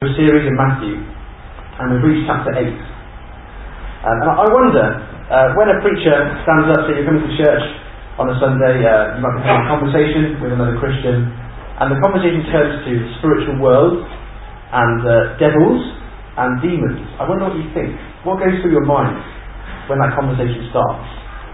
series in Matthew, and we've reached chapter 8. And I wonder, when a preacher stands up, say you're coming to church on a Sunday, you might be having a conversation with another Christian, and the conversation turns to the spiritual world, and devils, and demons. I wonder what you think. What goes through your mind when that conversation starts?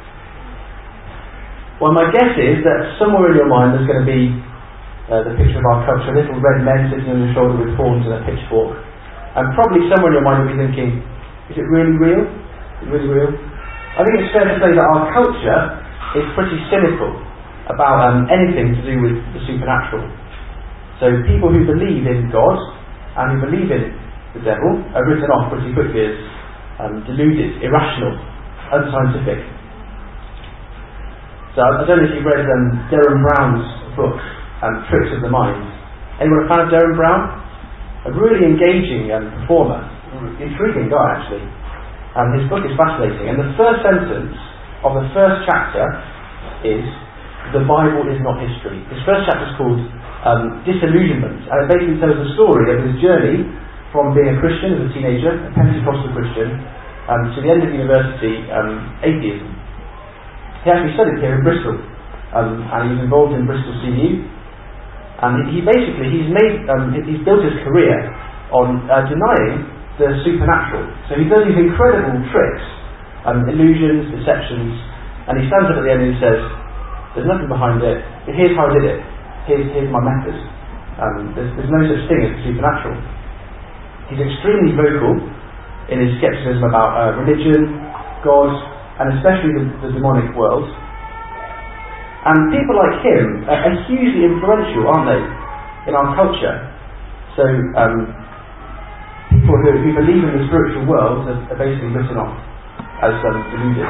Well, my guess is that somewhere in your mind there's going to be the picture of our culture, little red men sitting on your shoulder with horns and a pitchfork. And probably somewhere in your mind you'll be thinking, is it really real? Is it really real? I think it's fair to say that our culture is pretty cynical about anything to do with the supernatural. So people who believe in God and who believe in the devil are written off pretty quickly as deluded, irrational, unscientific. So I don't know if you've read Derren Brown's book, Tricks of the Mind. Anyone a fan of Derren Brown? A really engaging performer, intriguing guy actually. His book is fascinating, and the first sentence of the first chapter is, "The Bible is not history." His first chapter is called Disillusionment, and it basically tells the story of his journey from being a Christian as a teenager, a Pentecostal Christian, to the end of university, atheism. He actually studied here in Bristol, and he was involved in Bristol CU. And he's built his career on denying the supernatural. So he does these incredible tricks, illusions, deceptions, and he stands up at the end and he says, "There's nothing behind it, but here's how I did it. Here's my method. There's no such thing as the supernatural." He's extremely vocal in his skepticism about religion, God, and especially the demonic world. And people like him are hugely influential, aren't they, in our culture? So people who believe in the spiritual world are basically written off as deluded.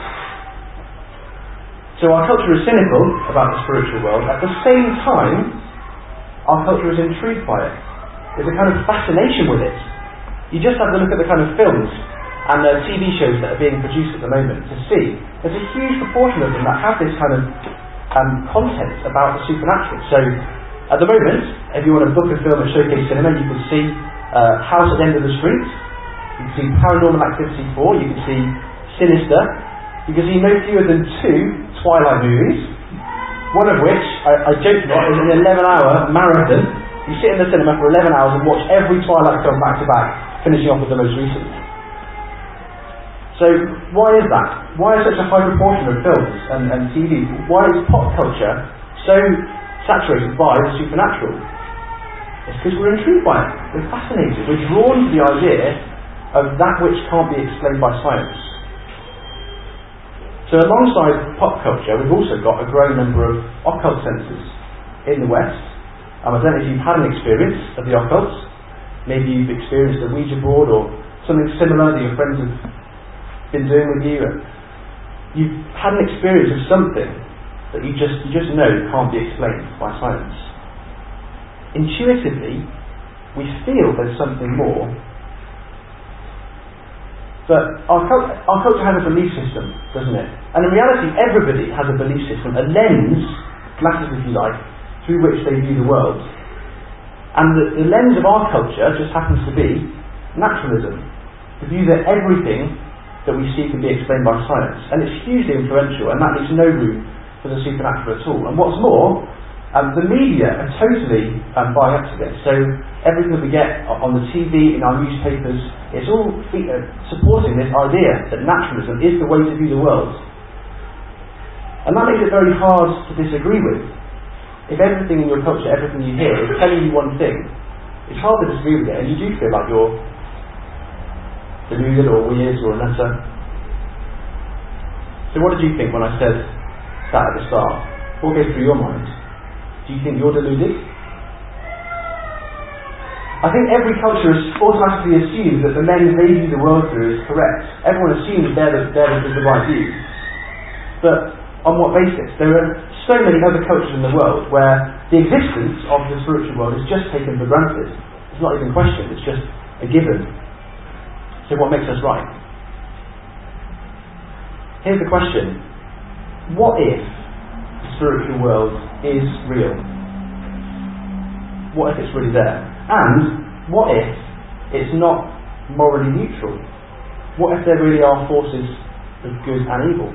So our culture is cynical about the spiritual world. At the same time, our culture is intrigued by it. There's a kind of fascination with it. You just have to look at the kind of films and TV shows that are being produced at the moment to see there's a huge proportion of them that have this kind of content about the supernatural. So at the moment, if you want to book a film at Showcase Cinema, you can see House at the End of the Street, you can see Paranormal Activity 4, you can see Sinister, you can see no fewer than 2 Twilight movies, one of which, I joke not, is an 11-hour marathon. You sit in the cinema for 11 hours and watch every Twilight film back to back, finishing off with the most recent. So why is that? Why is such a high proportion of films and TV? Why is pop culture so saturated by the supernatural? It's because we're intrigued by it. We're fascinated. We're drawn to the idea of that which can't be explained by science. So alongside pop culture, we've also got a growing number of occult centres in the West. I don't know if you've had an experience of the occult. Maybe you've experienced a Ouija board or something similar that your friends have been doing with you. You've had an experience of something that you just know can't be explained by science. Intuitively, we feel there's something more, but our culture has a belief system, doesn't it? And in reality, everybody has a belief system, a lens, glasses if you like, through which they view the world. And the lens of our culture just happens to be naturalism, the view that everything that we see can be explained by science. And it's hugely influential, and that leaves no room for the supernatural at all. And what's more, the media are totally buying up to this. So everything that we get on the TV, in our newspapers, it's all supporting this idea that naturalism is the way to view the world. And that makes it very hard to disagree with. If everything in your culture, everything you hear is telling you one thing, it's hard to disagree with it, and you do feel like you're deluded or weird or a nutter. So what did you think when I said that at the start? What goes through your mind? Do you think you're deluded? I think every culture automatically assumes that the lens they view the world through is correct. Everyone assumes theirs is the right view. But on what basis? There are so many other cultures in the world where the existence of the spiritual world is just taken for granted. It's not even questioned, it's just a given. So what makes us right? Here's the question. What if the spiritual world is real? What if it's really there? And what if it's not morally neutral? What if there really are forces of good and evil?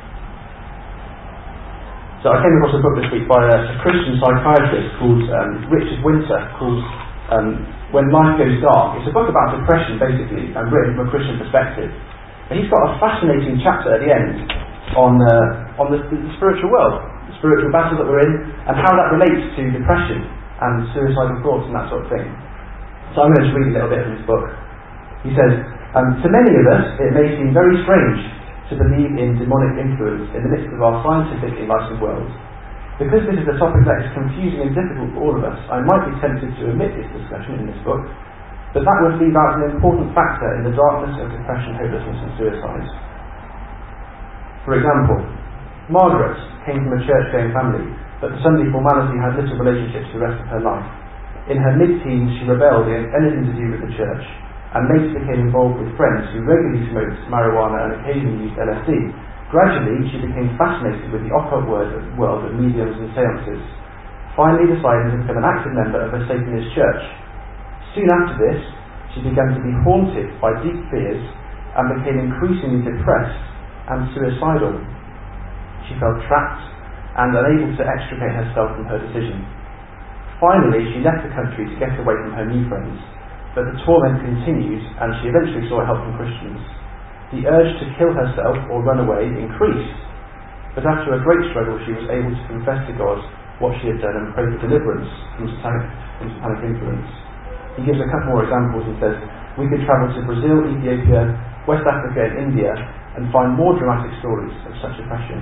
So I came across a book this week by a Christian psychiatrist called Richard Winter, called When Life Goes Dark. It's a book about depression, basically, and written from a Christian perspective. And he's got a fascinating chapter at the end on the spiritual world, the spiritual battle that we're in, and how that relates to depression and suicidal thoughts and that sort of thing. So I'm going to just read a little bit from his book. He says, to many of us, it may seem very strange to believe in demonic influence in the midst of our scientific enlightened world. Because this is a topic that is confusing and difficult for all of us, I might be tempted to omit this discussion in this book, but that would leave out an important factor in the darkness of depression, hopelessness and suicide. For example, Margaret came from a church-going family, but the Sunday formality had little relationship to the rest of her life. In her mid-teens, she rebelled against anything to do with the church, and later became involved with friends who regularly smoked marijuana and occasionally used LSD. Gradually, she became fascinated with the occult world of mediums and seances, finally deciding to become an active member of a Satanist church. Soon after this, she began to be haunted by deep fears and became increasingly depressed and suicidal. She felt trapped and unable to extricate herself from her decision. Finally, she left the country to get away from her new friends, but the torment continued and she eventually sought help from Christians. The urge to kill herself or run away increased, but after a great struggle she was able to confess to God what she had done and pray for deliverance from satanic influence. He gives a couple more examples and says, we could travel to Brazil, Ethiopia, West Africa and India and find more dramatic stories of such oppression.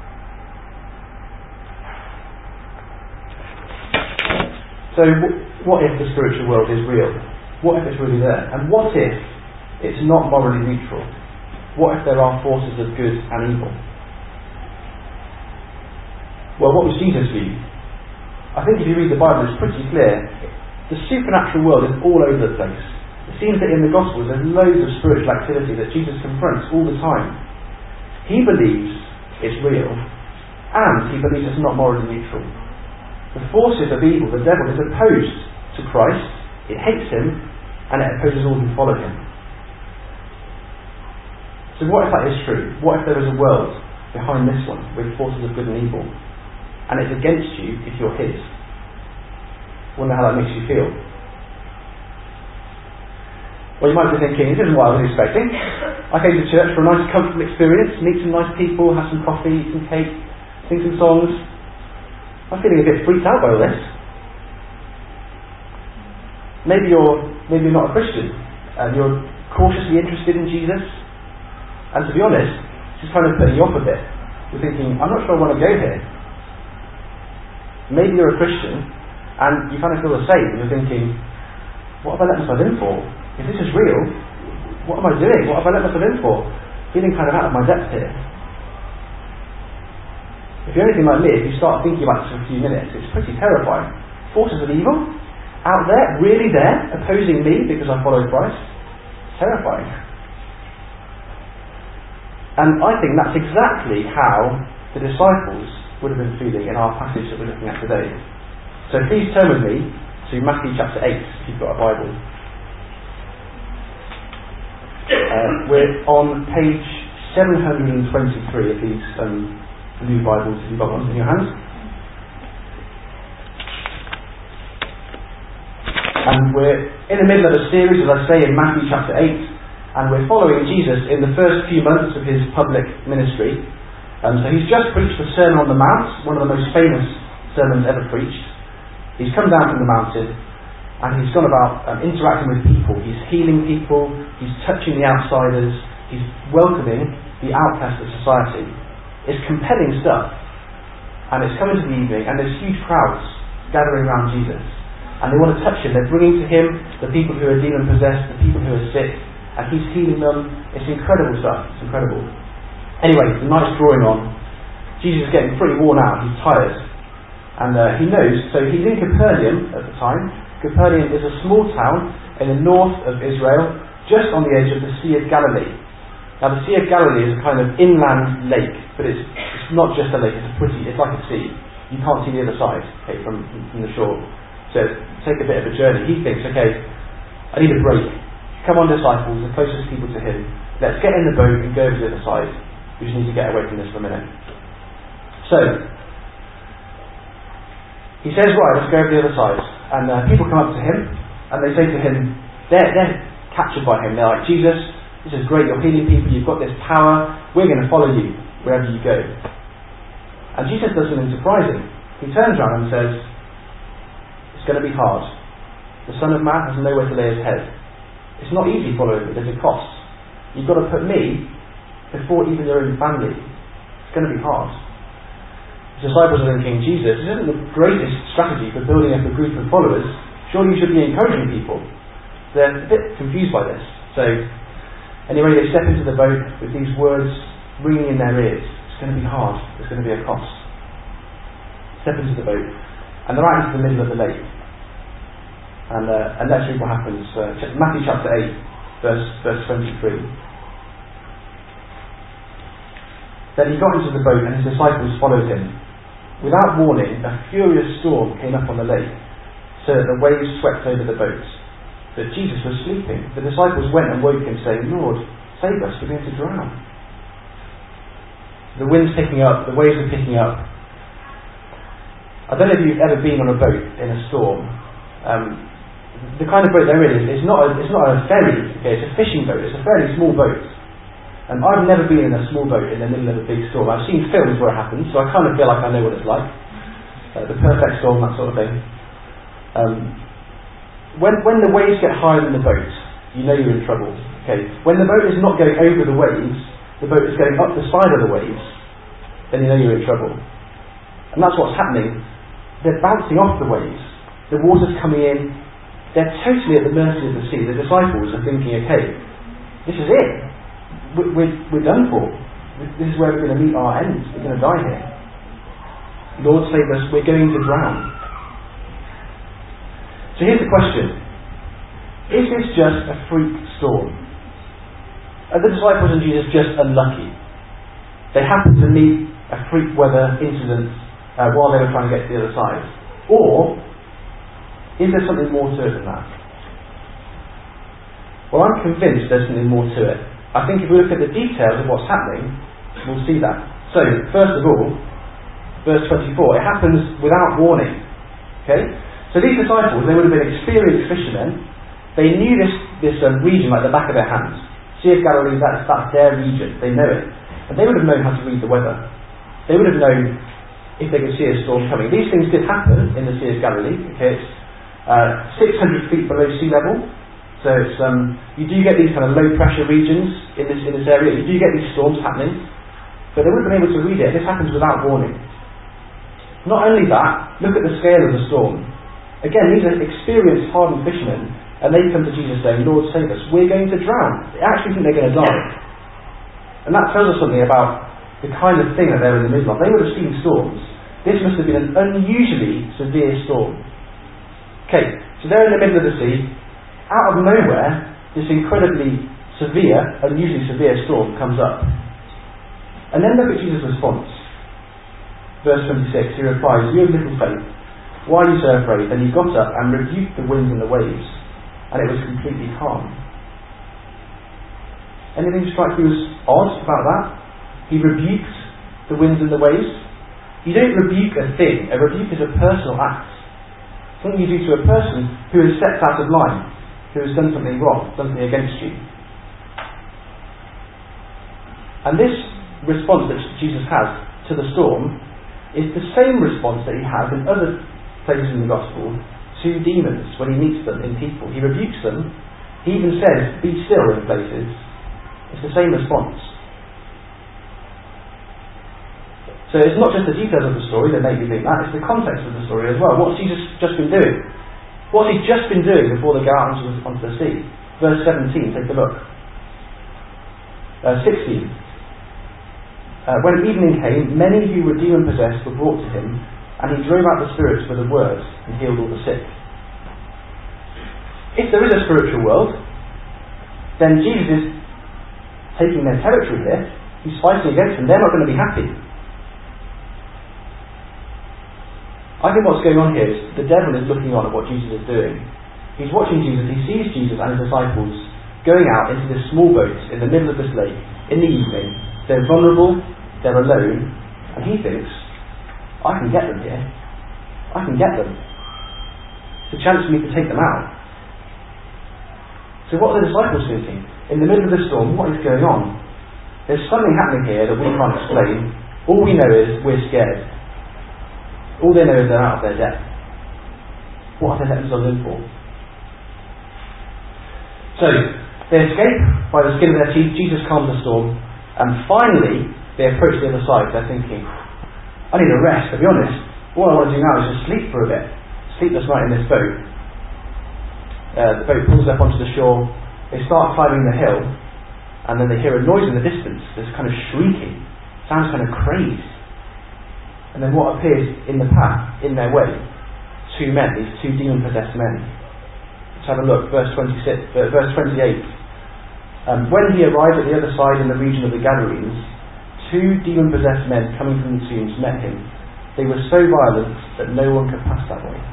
So what if the spiritual world is real? What if it's really there? And what if it's not morally neutral? What if there are forces of good and evil? Well, what was Jesus' view? I think if you read the Bible, it's pretty clear. The supernatural world is all over the place. It seems that in the Gospels there's loads of spiritual activity that Jesus confronts all the time. He believes it's real, and he believes it's not morally neutral. The forces of evil, the devil, is opposed to Christ, it hates him, and it opposes all who follow him. So what if that is true? What if there is a world behind this one with forces of good and evil, and it's against you if you're his? Wonder how that makes you feel. Well, you might be thinking, this isn't what I was expecting. I came to church for a nice comfortable experience, meet some nice people, have some coffee, eat some cake, sing some songs. I'm feeling a bit freaked out by all this. Maybe you're not a Christian and you're cautiously interested in Jesus, and to be honest, it's just kind of putting you off a bit. You're thinking, I'm not sure I want to go here. Maybe you're a Christian and you kind of feel the same, and you're thinking, what have I let myself in for? If this is real, what am I doing? What have I let myself in for? Feeling kind of out of my depth here. If you're anything like me, if you start thinking about this for a few minutes, it's pretty terrifying. Forces of evil out there, really there, opposing me because I follow Christ. Terrifying. And I think that's exactly how the disciples would have been feeling in our passage that we're looking at today. So please turn with me to Matthew chapter 8 if you've got a Bible. We're on page 723 of these new Bibles, if you've got one in your hands. And we're in the middle of a series, as I say, in Matthew chapter 8, and we're following Jesus in the first few months of his public ministry. So he's just preached the Sermon on the Mount, one of the most famous sermons ever preached. He's come down from the mountain, and he's gone about interacting with people. He's healing people, he's touching the outsiders, he's welcoming the outcasts of society. It's compelling stuff. And it's coming to the evening, and there's huge crowds gathering around Jesus. And they want to touch him. They're bringing to him the people who are demon-possessed, the people who are sick, and he's healing them. It's incredible stuff. It's incredible. Anyway, the night's drawing on. Jesus is getting pretty worn out. He's tired. And he knows, so he's in Capernaum at the time. Capernaum is a small town in the north of Israel, just on the edge of the Sea of Galilee. Now the Sea of Galilee is a kind of inland lake, but it's not just a lake, it's like a sea. You can't see the other side, okay, from the shore. So take a bit of a journey. He thinks, okay, I need a break. Come on, disciples, the closest people to him. Let's get in the boat and go over to the other side. We just need to get away from this for a minute. So, he says, right, let's go over to the other side. And people come up to him, and they say to him, they're captured by him. They're like, Jesus, this is great, you're healing people, you've got this power, we're going to follow you wherever you go. And Jesus does something surprising. He turns around and says, it's going to be hard. The Son of Man has nowhere to lay his head. It's not easy following me, there's a cost. You've got to put me before even your own family. It's going to be hard. The disciples are thinking, Jesus, this isn't the greatest strategy for building up a group of followers. Surely you should be encouraging people. They're a bit confused by this. So, anyway, they step into the boat with these words ringing in their ears. It's going to be hard. There's going to be a cost. Step into the boat. And they're out into the middle of the lake. And let's read what happens. Matthew chapter 8, verse 23. Then he got into the boat and his disciples followed him. Without warning, a furious storm came up on the lake, so that the waves swept over the boat. But Jesus was sleeping. The disciples went and woke him, saying, Lord, save us, we're going to drown. The wind's picking up, the waves are picking up. I don't know if you've ever been on a boat in a storm. The kind of boat there is, it's not a ferry, okay, it's a fishing boat, it's a fairly small boat. And I've never been in a small boat in the middle of a big storm. I've seen films where it happens, so I kind of feel like I know what it's like. The perfect storm, that sort of thing. When the waves get higher than the boat, you know you're in trouble. Okay. When the boat is not going over the waves, the boat is going up the side of the waves, then you know you're in trouble. And that's what's happening. They're bouncing off the waves. The water's coming in. They're totally at the mercy of the sea. The disciples are thinking, okay, this is it. We're done for. This is where we're going to meet our end. We're going to die here. Lord, save us. We're going to drown. So here's the question. Is this just a freak storm? Are the disciples and Jesus just unlucky? They happened to meet a freak weather incident while they were trying to get to the other side. Or is there something more to it than that? Well, I'm convinced there's something more to it. I think if we look at the details of what's happening, we'll see that. So, first of all, verse 24, it happens without warning. Okay? So these disciples, they would have been experienced fishermen. They knew this region like the back of their hands. Sea of Galilee, that's their region. They know it. And they would have known how to read the weather. They would have known if they could see a storm coming. These things did happen in the Sea of Galilee. Okay? It's 600 feet below sea level. So it's, you do get these kind of low pressure regions in this area. You do get these storms happening, but they wouldn't have been able to read it. This happens without warning. Not only that, look at the scale of the storm. Again, these are experienced, hardened fishermen, and they come to Jesus saying, Lord, save us. We're going to drown. They actually think they're going to die. And that tells us something about the kind of thing that they're in the middle of. They would have seen storms. This must have been an unusually severe storm. Okay, so they're in the middle of the sea. Out of nowhere, this incredibly severe, unusually severe storm comes up. And then look at Jesus' response. Verse 26, he replies, You have little faith. Why are you so afraid? Then he got up and rebuked the wind and the waves, and it was completely calm. Anything strike you as odd about that? He rebuked the winds and the waves. You don't rebuke a thing. A rebuke is a personal act. Something you do to a person who has stepped out of line, who has done something wrong, done something against you. And this response that Jesus has to the storm is the same response that he has in other places in the Gospel to demons when he meets them in people. He rebukes them. He even says, be still in places. It's the same response. So it's not just the details of the story that make you think that, it's the context of the story as well. What's Jesus just been doing? What's he just been doing before they go out onto the sea? Verse 17, take a look. 16. When evening came, many who were demon-possessed were brought to him, and he drove out the spirits with a word and healed all the sick. If there is a spiritual world, then Jesus is taking their territory here. He's fighting against them. They're not going to be happy. I think what's going on here is the devil is looking on at what Jesus is doing, He's watching Jesus, he sees Jesus and his disciples going out into this small boat in the middle of this lake in the evening. They're vulnerable, they're alone, and he thinks, I can get them here. I can get them. It's a chance for me to take them out. So what are the disciples thinking? In the middle of the storm, what is going on? There's something happening here that we can't explain. All we know is we're scared. All they know is they're out of their depth. What have they let themselves in for? So, they escape by the skin of their teeth. Jesus calms the storm. And finally, they approach the other side. They're thinking, I need a rest, to be honest. All I want to do now is just sleep for a bit. Sleepless night in this boat. The boat pulls up onto the shore. They start climbing the hill. And then they hear a noise in the distance. This kind of shrieking. Sounds kind of crazed. And then what appears in the path, in their way? Two men, these two demon-possessed men. Let's have a look, verse 28. When he arrived at the other side in the region of the Gadarenes, two demon-possessed men coming from the tombs met him. They were so violent that no one could pass that way.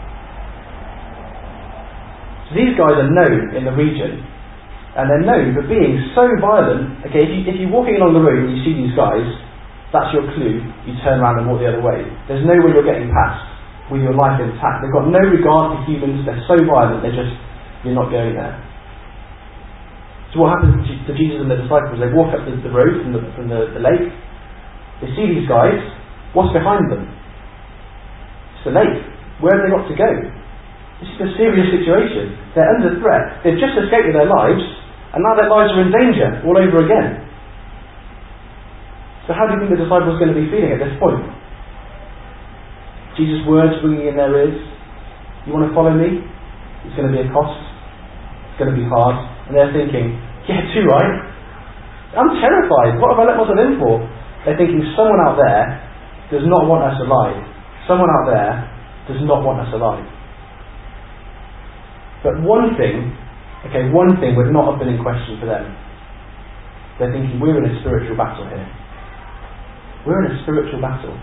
So these guys are known in the region, and they're known for being so violent. Okay, if you're walking along the road and you see these guys, that's your clue. You turn around and walk the other way. There's no way you're getting past with your life intact. They've got no regard for humans. They're so violent. You're not going there. So what happens to Jesus and the disciples? They walk up the road from the lake. They see these guys. What's behind them? It's the lake. Where have they got to go? This is a serious situation. They're under threat. They've just escaped with their lives, and now their lives are in danger all over again. So how do you think the disciples are going to be feeling at this point? Jesus' words ringing in their ears. You want to follow me? It's going to be a cost. It's going to be hard. And they're thinking, yeah, too right. I'm terrified. What have I let myself in for? They're thinking someone out there does not want us alive. Someone out there does not want us alive. But one thing would not have been in question for them. They're thinking, we're in a spiritual battle here. We're in a spiritual battle.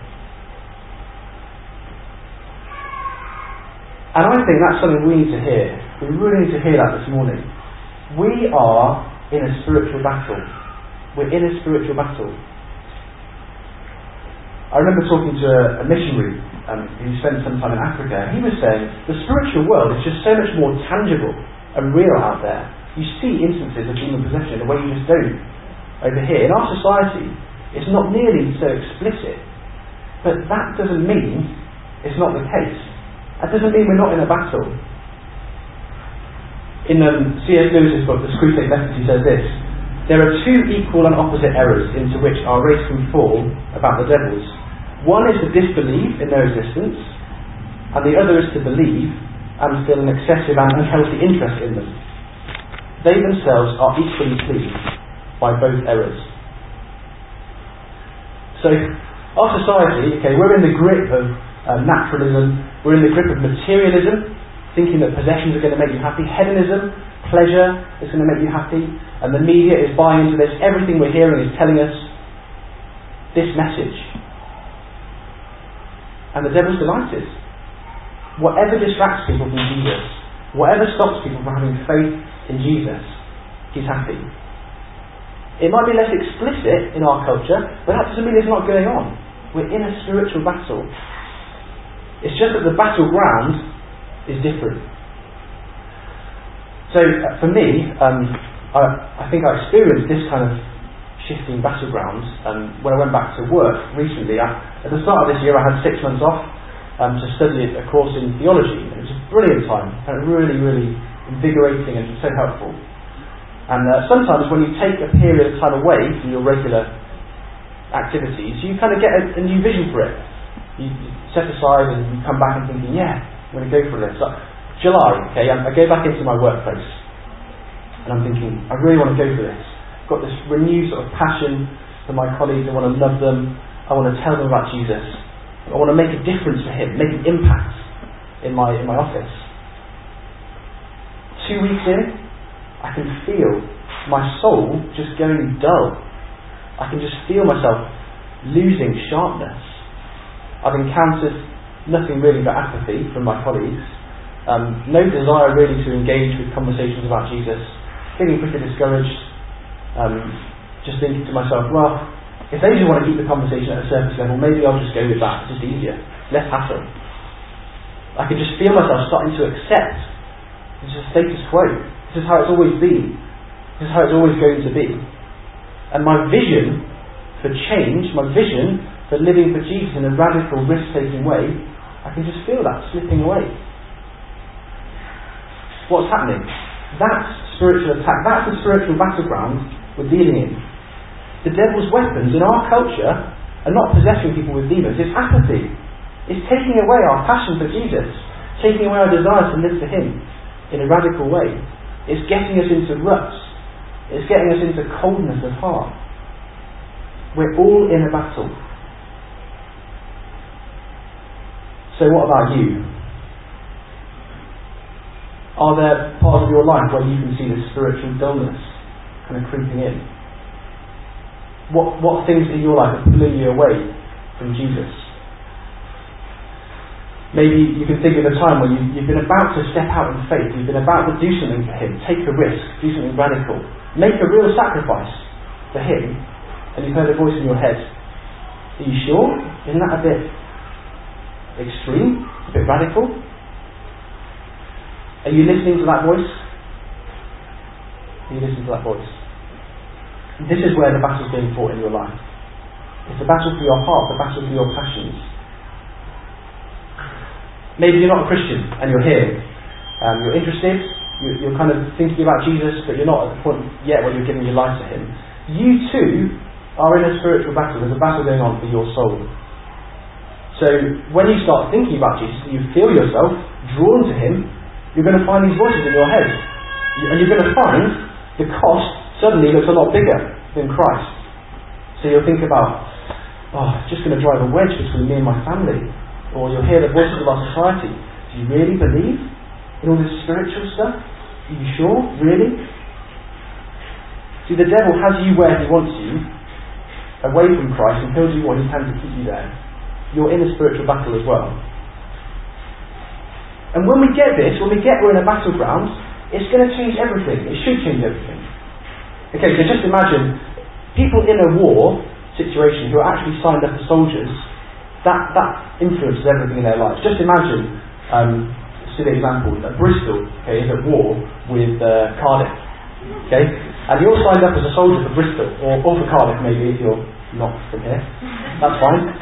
And I think that's something we need to hear. We really need to hear that this morning. We are in a spiritual battle. We're in a spiritual battle. I remember talking to a missionary who spent some time in Africa. He was saying the spiritual world is just so much more tangible and real out there. You see instances of demon possession in a way you just don't over here. In our society, it's not nearly so explicit. But that doesn't mean it's not the case. That doesn't mean we're not in a battle. In C.S. Lewis's book, The Screwtape Method, he says this: there are two equal and opposite errors into which our race can fall about the devils. One is to disbelieve in their existence, and the other is to believe and feel an excessive and unhealthy interest in them. They themselves are equally pleased by both errors. So, our society, we're in the grip of naturalism, we're in the grip of materialism, thinking that possessions are going to make you happy, hedonism, pleasure is going to make you happy, and the media is buying into this. Everything we're hearing is telling us this message. And the devil's delighted. Whatever distracts people from Jesus, whatever stops people from having faith in Jesus, he's happy. It might be less explicit in our culture, but that doesn't mean it's not going on. We're in a spiritual battle. It's just that the battleground is different. So, for me, I think I experienced this kind of shifting battleground when I went back to work recently. At the start of this year, I had 6 months off to study a course in theology. It was a brilliant time, and really, really invigorating and so helpful. And sometimes when you take a period of time away from your regular activities, you kind of get a new vision for it. You set aside and you come back and thinking, yeah, I'm going to go for this. So, July, I go back into my workplace and I'm thinking, I really want to go for this. I've got this renewed sort of passion for my colleagues. I want to love them. I want to tell them about Jesus. I want to make a difference for him, make an impact in my office. 2 weeks in, I can feel my soul just going dull. I can just feel myself losing sharpness. I've encountered nothing really but apathy from my colleagues. no desire really to engage with conversations about Jesus, feeling pretty discouraged, just thinking to myself, well, if they just want to keep the conversation at a surface level, maybe I'll just go with that. It's just easier, less hassle. I could just feel myself starting to accept this is status quo. This is how it's always been. This is how it's always going to be. And my vision for change, my vision for living for Jesus in a radical, risk-taking way, I can just feel that slipping away. What's happening? That's spiritual attack. That's the spiritual battleground we're dealing in. The devil's weapons in our culture are not possessing people with demons. It's apathy. It's taking away our passion for Jesus, taking away our desire to live for Him in a radical way. It's getting us into ruts. It's getting us into coldness of heart. We're all in a battle. So what about you? Are there parts of your life where you can see this spiritual dullness kind of creeping in? What things in your life are pulling you away from Jesus? Maybe you can think of a time when you've been about to step out in faith, you've been about to do something for Him, take a risk, do something radical, make a real sacrifice for Him, and you've heard a voice in your head. Are you sure? Isn't that a bit extreme? A bit radical? Are you listening to that voice? Are you listening to that voice? This is where the battle's being fought in your life. It's the battle for your heart, the battle for your passions. Maybe you're not a Christian and you're here. You're interested, you're kind of thinking about Jesus, but you're not at the point yet where you're giving your life to Him. You too are in a spiritual battle. There's a battle going on for your soul. So when you start thinking about Jesus, you feel yourself drawn to Him, you're going to find these voices in your head. And you're going to find the cost suddenly looks a lot bigger than Christ. So you'll think about, it's just going to drive a wedge between me and my family. Or you'll hear the voices of our society. Do you really believe in all this spiritual stuff? Are you sure? Really? See, the devil has you where he wants you, away from Christ, and he'll do what he can to keep you there. You're in a spiritual battle as well. And when we get this, we're in a battleground, it's going to change everything. It should change everything. Okay, so just imagine people in a war situation who are actually signed up as soldiers, that influences everything in their lives. Just imagine, silly example, Bristol is at war with Cardiff. Okay? And you're signed up as a soldier for Bristol, or for Cardiff maybe if you're not from here. That's fine.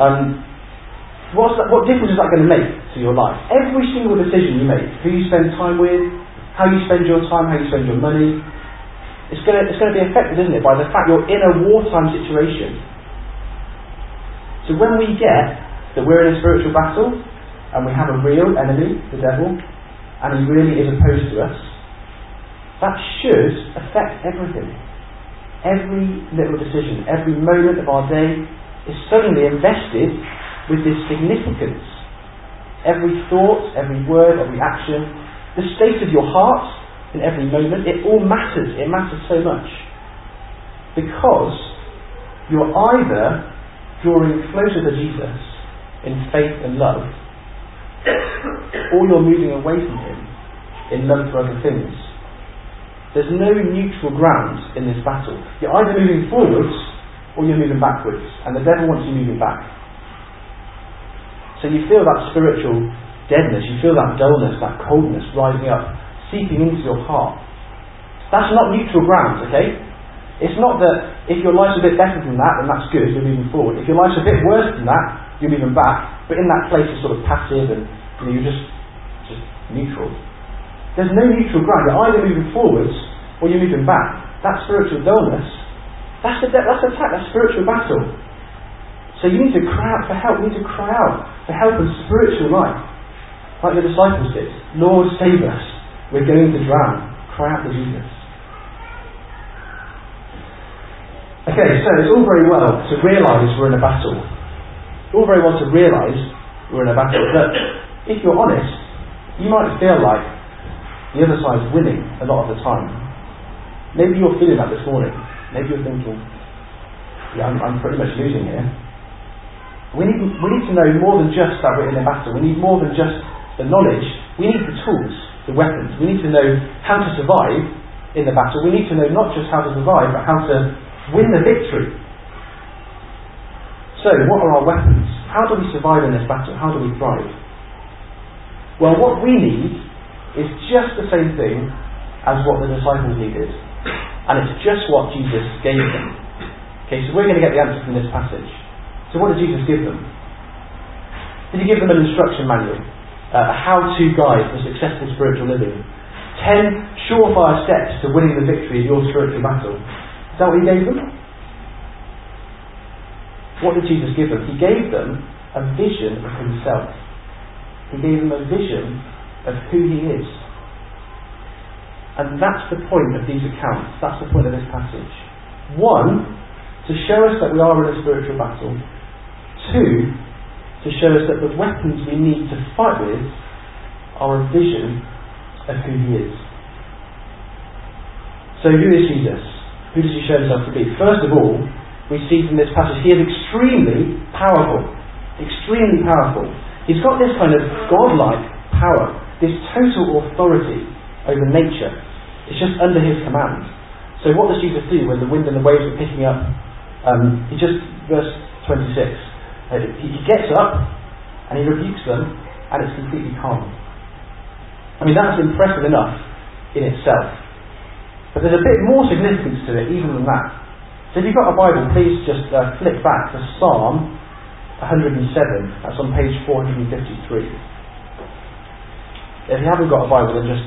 What difference is that going to make to your life? Every single decision you make, who you spend time with, how you spend your time, how you spend your money, it's going to be affected, isn't it, by the fact you're in a wartime situation. So when we get that we're in a spiritual battle and we have a real enemy, the devil, and he really is opposed to us, that should affect everything. Every little decision, every moment of our day is suddenly invested with this significance. Every thought, every word, every action, the state of your heart in every moment, it all matters. It matters so much. Because you're either drawing closer to Jesus in faith and love, or you're moving away from Him in love for other things. There's no neutral ground in this battle. You're either moving forwards or you're moving backwards, and the devil wants you moving back. So you feel that spiritual deadness, you feel that dullness, that coldness rising up, seeping into your heart. That's not neutral ground, okay? It's not that if your life's a bit better than that, then that's good, you're moving forward. If your life's a bit worse than that, you're moving back. But in that place it's sort of passive and you're just neutral. There's no neutral ground. You're either moving forwards or you're moving back. That spiritual dullness, that's attack, that's spiritual battle. So you need to cry out for help. You need to cry out for help in spiritual life. Like the disciples did. Lord, save us. We're going to drown. Cry out to Jesus. Okay, so it's all very well to realise we're in a battle. It's all very well to realise we're in a battle. But if you're honest, you might feel like the other side's winning a lot of the time. Maybe you're feeling that this morning. Maybe you're thinking, I'm pretty much losing here. We need to know more than just that we're in a battle. We need more than just the knowledge We need the tools, the weapons. We need to know how to survive in the battle. We need to know not just how to survive, but how to win the victory. So, what are our weapons? How do we survive in this battle? How do we thrive? Well, what we need is just the same thing as what the disciples needed. And it's just what Jesus gave them. Okay, so we're going to get the answer from this passage. So what did Jesus give them? Did he give them an instruction manual? A how-to guide for successful spiritual living? 10 surefire steps to winning the victory of your spiritual battle? Is that what he gave them? What did Jesus give them? He gave them a vision of himself. He gave them a vision of who he is. And that's the point of these accounts. That's the point of this passage. 1, to show us that we are in a spiritual battle. 2, to show us that the weapons we need to fight with are a vision of who he is. So who is Jesus? Who does he show himself to be? First of all, we see from this passage he is extremely powerful. Extremely powerful. He's got this kind of godlike power, this total authority over nature. It's just under his command. So what does Jesus do when the wind and the waves are picking up? Verse 26. He gets up and he rebukes them and it's completely calm. I mean, that's impressive enough in itself. But there's a bit more significance to it even than that. So if you've got a Bible, please just flip back to Psalm 107. That's on page 453. If you haven't got a Bible, then just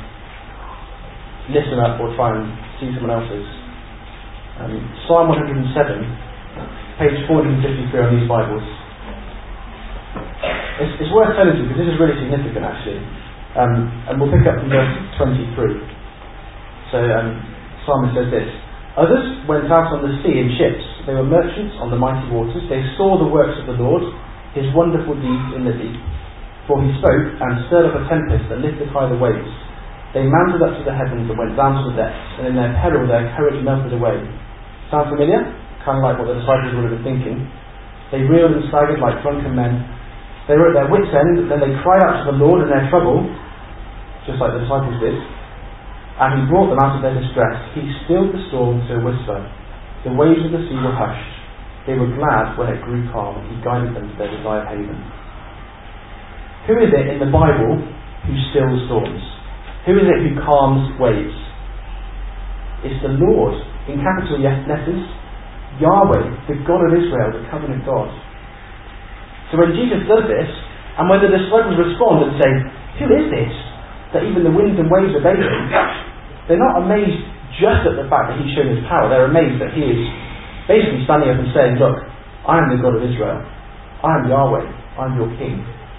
listen up or try and see someone else's. Psalm 107, page 453 on these Bibles. It's worth turning to because this is really significant actually. And we'll pick up from verse 23. So Psalmist says this: Others went out on the sea in ships. They were merchants on the mighty waters. They saw the works of the Lord, his wonderful deeds in the deep. For he spoke and stirred up a tempest that lifted high the waves. They mounted up to the heavens and went down to the depths, and in their peril their courage melted away. Sound familiar? Kind of like what the disciples would have been thinking. They reeled and staggered like drunken men. They were at their wits' end, then they cried out to the Lord in their trouble, just like the disciples did, and he brought them out of their distress. He stilled the storm to a whisper. The waves of the sea were hushed. They were glad when it grew calm. He guided them to their desired haven. Who is it in the Bible who stills storms? Who is it who calms waves? It's the Lord, in capital letters, Yahweh, the God of Israel, the covenant God. So when Jesus does this, and when the disciples respond and say, who is this, that even the winds and waves obey him, they're not amazed just at the fact that he's shown his power. They're amazed that he is basically standing up and saying, look, I am the God of Israel. I am Yahweh. I am your King.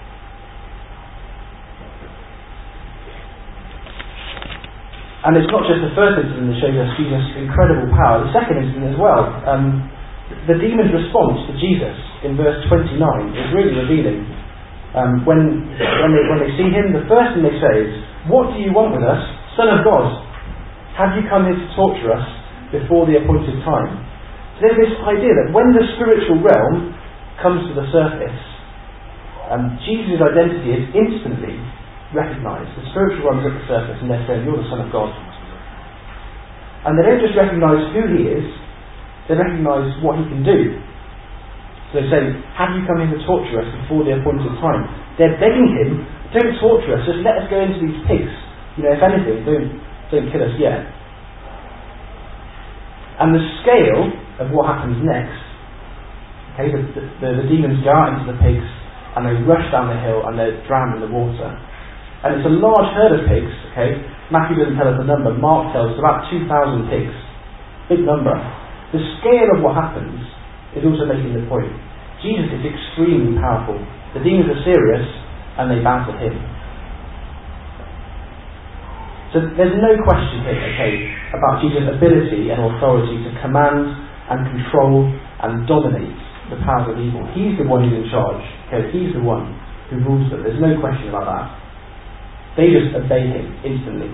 And it's not just the first incident that shows us Jesus' incredible power. The second incident as well. The demons' response to Jesus in verse 29 is really revealing. When they see him, the first thing they say is, what do you want with us, Son of God? Have you come here to torture us before the appointed time? So there's this idea that when the spiritual realm comes to the surface, Jesus' identity is instantly recognised. The spiritual realm is at the surface and they're saying, you're the Son of God. And they don't just recognise who he is, they recognise what he can do. So they say, have you come here to torture us before the appointed time? They're begging him, don't torture us, just let us go into these pigs. If anything, don't kill us yet. And the scale of what happens next, okay, the demons go out into the pigs and they rush down the hill and they're drowned in the water. And it's a large herd of pigs, okay? Matthew doesn't tell us the number, Mark tells us about 2,000 pigs. Big number. The scale of what happens is also making the point. Jesus is extremely powerful. The demons are serious and they bow to him. So there's no question here, okay, about Jesus' ability and authority to command and control and dominate the powers of evil. He's the one who's in charge. Okay? He's the one who rules them. There's no question about that. They just obey him instantly.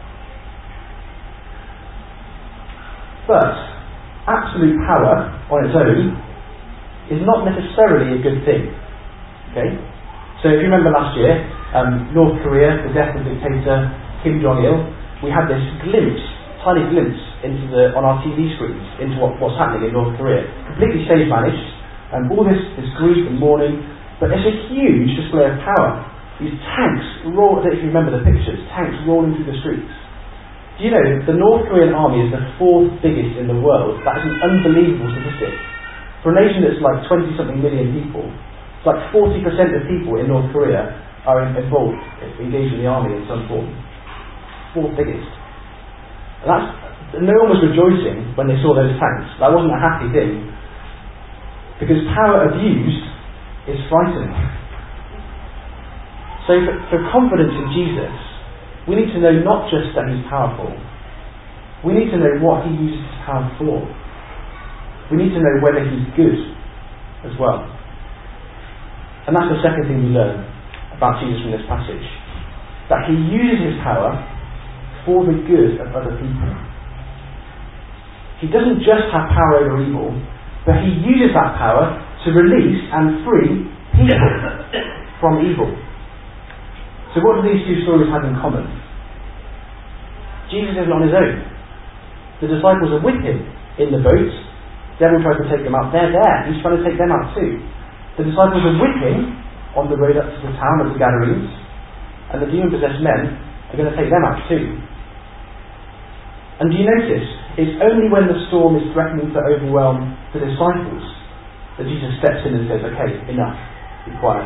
But absolute power on its own is not necessarily a good thing. Okay? So if you remember last year, North Korea, the death of dictator Kim Jong-il, we had this tiny glimpse on our TV screens into what's happening in North Korea. Completely stage managed, and all this grief and mourning, but it's a huge display of power. These tanks roll, I don't know if you remember the pictures, tanks rolling through the streets. Do you know, the North Korean army is the 4th biggest in the world? That is an unbelievable statistic. For a nation that's like 20-something million people, it's like 40% of people in North Korea are involved, engaged in the army in some form. 4th biggest. And no one was rejoicing when they saw those tanks. That wasn't a happy thing. Because power abused is frightening. So for confidence in Jesus, we need to know not just that He's powerful, we need to know what He uses His power for. We need to know whether He's good as well. And that's the second thing we learn about Jesus from this passage. That He uses His power for the good of other people. He doesn't just have power over evil, but He uses that power to release and free people from evil. So what do these two stories have in common? Jesus isn't on His own. The disciples are with Him in the boat. The devil tries to take them out. They're there. He's trying to take them out too. The disciples are with Him on the road up to the town of the Gadarenes, and the demon-possessed men are going to take them out too. And do you notice, it's only when the storm is threatening to overwhelm the disciples that Jesus steps in and says, okay, enough, be quiet.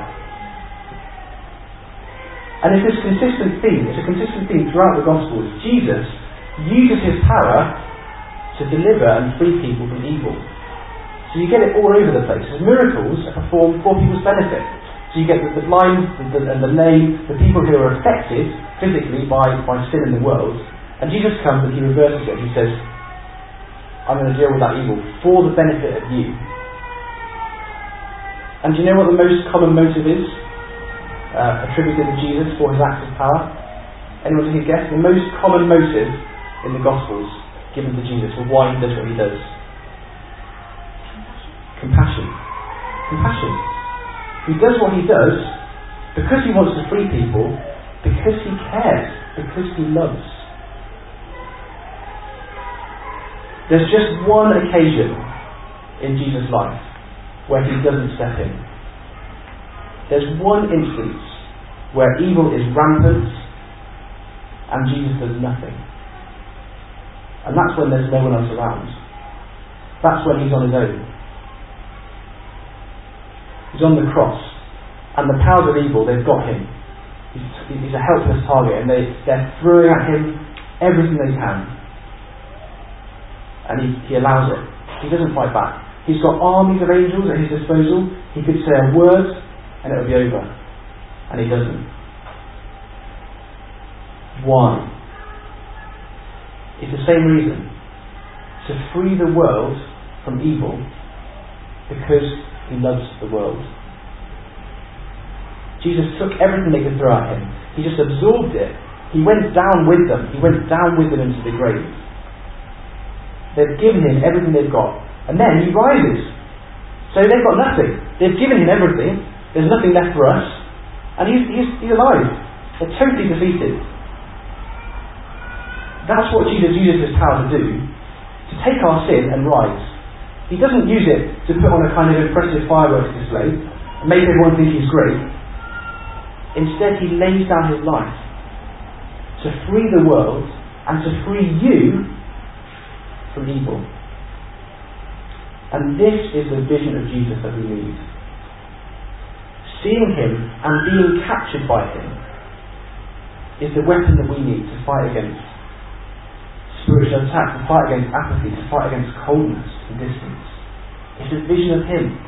And it's this consistent theme, it's a consistent theme throughout the Gospels. Jesus uses His power to deliver and free people from evil. So you get it all over the place. His miracles are performed for people's benefit. So you get the blind and the lame, the people who are affected physically by sin in the world. And Jesus comes and He reverses it. He says, I'm going to deal with that evil for the benefit of you. And do you know what the most common motive is attributed to Jesus for His acts of power? Anyone take a guess? The most common motive in the Gospels given to Jesus for why He does what He does. Compassion. Compassion. He does what He does because He wants to free people, because He cares, because He loves. There's just one occasion in Jesus' life where He doesn't step in. There's one instance where evil is rampant and Jesus does nothing. And that's when there's no one else around. That's when He's on His own. He's on the cross. And the powers of evil, they've got Him. He's a helpless target, and they're throwing at Him everything they can. And he allows it. He doesn't fight back. He's got armies of angels at His disposal. He could say a word and it would be over. And He doesn't. Why? It's the same reason. To free the world from evil, because He loves the world. Jesus took everything they could throw at Him. He just absorbed it. He went down with them. He went down with them into the grave. They've given Him everything they've got. And then He rises. So they've got nothing. They've given Him everything. There's nothing left for us. And He's alive. They're totally defeated. That's what Jesus uses His power to do. To take our sin and rise. He doesn't use it to put on a kind of impressive fireworks display and make everyone think He's great. Instead, He lays down His life to free the world and to free you from evil. And this is the vision of Jesus that we need. Seeing Him and being captured by Him is the weapon that we need to fight against spiritual attack, to fight against apathy, to fight against coldness and distance. It's a vision of Him.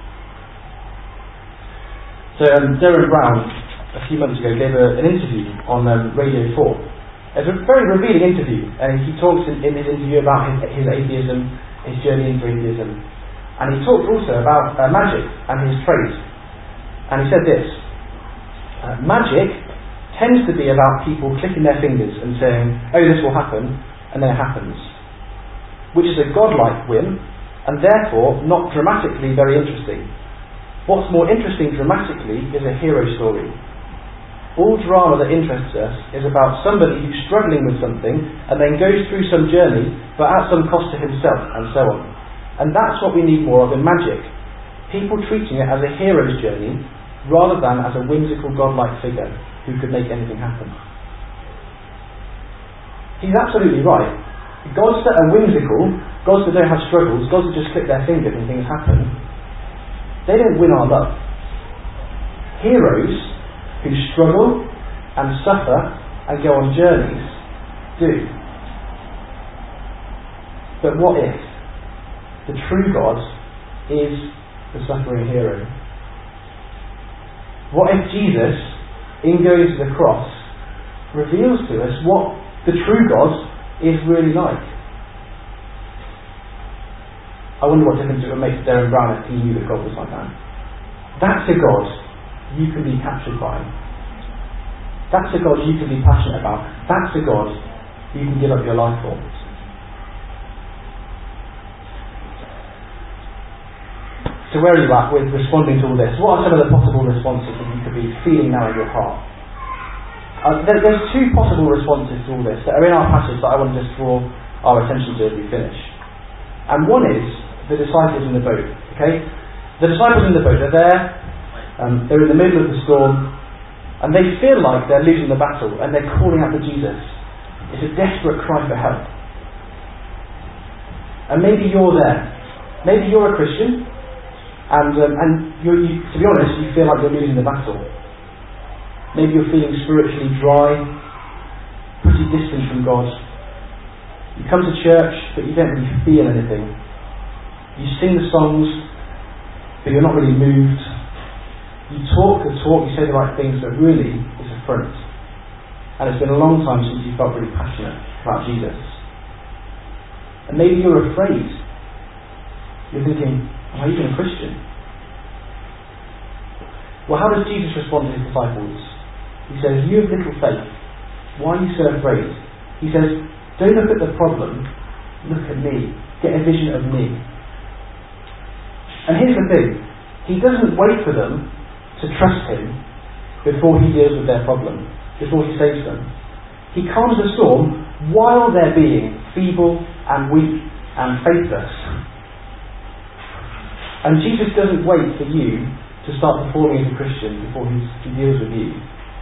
So Derren Brown, a few months ago, gave an interview on Radio 4. It's a very revealing interview, and he talks in his interview about his atheism, his journey into atheism, and he talked also about magic and his trade. And he said this: magic tends to be about people clicking their fingers and saying, "Oh, this will happen," and then it happens, which is a godlike whim, and therefore not dramatically very interesting. What's more interesting dramatically is a hero story. All drama that interests us is about somebody who's struggling with something and then goes through some journey, but at some cost to himself, and so on. And that's what we need more of in magic. People treating it as a hero's journey, rather than as a whimsical godlike figure who could make anything happen. He's absolutely right. Gods that are whimsical, gods that don't have struggles, gods that just click their fingers and things happen, they don't win our love. Heroes who struggle and suffer and go on journeys do. But what if the true God is the suffering hero? What if Jesus, in going to the cross, reveals to us what the true God is really like? I wonder what difference it would make to Derren Brown if he knew that God was like that. That's a God you can be captured by. That's a God you can be passionate about. That's a God you can give up your life for. So where are you at with responding to all this? What are some of the possible responses that you could be feeling now in your heart? There's two possible responses to all this that are in our passage that I want to just draw our attention to as we finish. And one is the disciples in the boat. Okay, the disciples in the boat are there. They're in the middle of the storm, and they feel like they're losing the battle, and they're calling out to Jesus. It's a desperate cry for help. And maybe you're there. Maybe you're a Christian, and you, to be honest, you feel like you're losing the battle. Maybe you're feeling spiritually dry, pretty distant from God. You come to church, but you don't really feel anything. You sing the songs, but you're not really moved. You talk the talk, you say the right things, but really it's a front. And it's been a long time since you felt really passionate about Jesus. And maybe you're afraid. You're thinking, am I even a Christian? Well, how does Jesus respond to his disciples? He says, you have little faith. Why are you so afraid? He says, don't look at the problem, look at me. Get a vision of me. And here's the thing. He doesn't wait for them to trust him before he deals with their problem, before he saves them. He calms the storm while they're being feeble and weak and faithless. And Jesus doesn't wait for you to start performing as a Christian before he deals with you.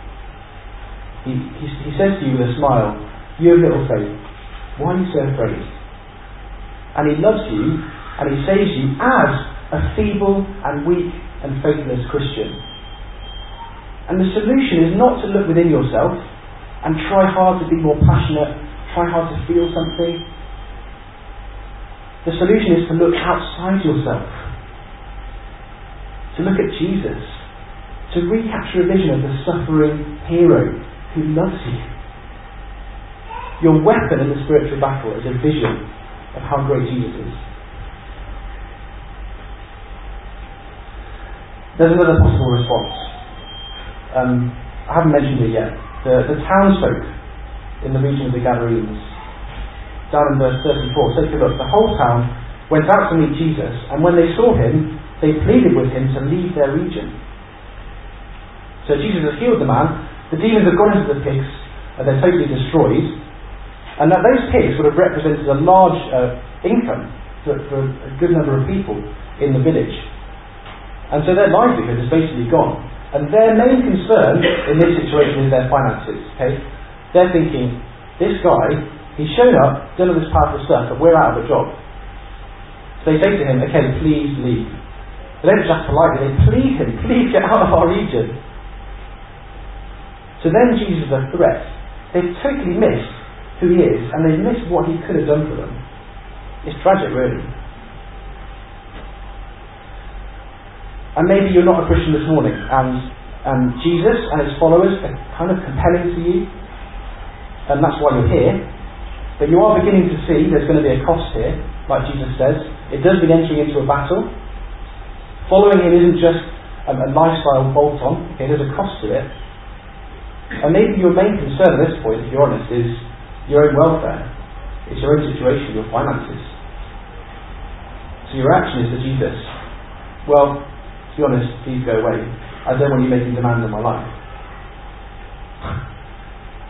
He says to you with a smile, you have little faith. Why are you so afraid? And he loves you and he saves you as a feeble and weak and faithless Christian. And the solution is not to look within yourself and try hard to be more passionate, try hard to feel something. The solution is to look outside yourself, to look at Jesus, to recapture a vision of the suffering hero who loves you. Your weapon in the spiritual battle is a vision of how great Jesus is. There's another possible response. I haven't mentioned it yet. The townsfolk in the region of the Gadarenes, down in verse 34, take a look. The whole town went out to meet Jesus, and when they saw him, they pleaded with him to leave their region. So Jesus has healed the man, the demons have gone into the pigs, and they're totally destroyed, and that those pigs would have represented a large income for a good number of people in the village. And so their livelihood is basically gone. And their main concern in this situation is their finances. Okay? They're thinking, this guy, he's shown up, done all this powerful stuff, but we're out of a job. So they say to him, okay, please leave. They don't just politely, they plead him, please get out of our region. So then Jesus is a threat. They've totally missed who he is, and they've missed what he could have done for them. It's tragic, really. And maybe you're not a Christian this morning, and Jesus and his followers are kind of compelling to you, and that's why you're here. But you are beginning to see there's going to be a cost here, like Jesus says. It does mean entering into a battle. Following him isn't just a lifestyle bolt-on. Okay, there's a cost to it. And maybe your main concern at this point, if you're honest, is your own welfare. It's your own situation, your finances. So your reaction is to Jesus, well, to be honest, please go away. I don't want you making demands on my life.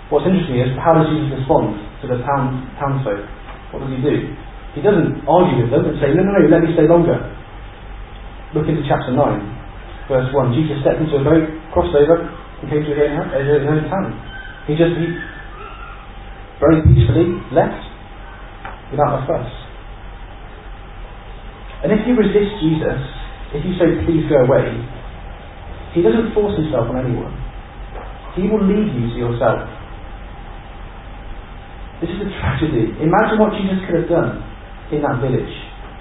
what's interesting is, how does Jesus respond to the townsfolk? What does he do? He doesn't argue with them and say, no, let me stay longer. Look into chapter 9, verse 1. Jesus stepped into a boat, crossed over, and came to his own town. He very peacefully left without a fuss. And if you resist Jesus, if you say, please go away, he doesn't force himself on anyone. He will lead you to yourself. This is a tragedy. Imagine what Jesus could have done in that village.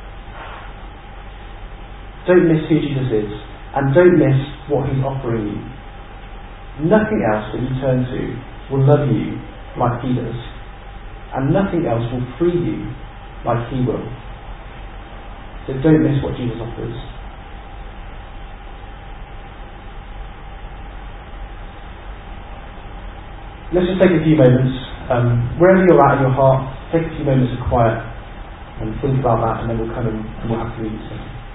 Don't miss who Jesus is, and don't miss what he's offering you. Nothing else that you turn to will love you like he does, and nothing else will free you like he will. So don't miss what Jesus offers. Let's just take a few moments, wherever you're at in your heart, take a few moments of quiet and think about that, and then we'll come and we'll have to read it.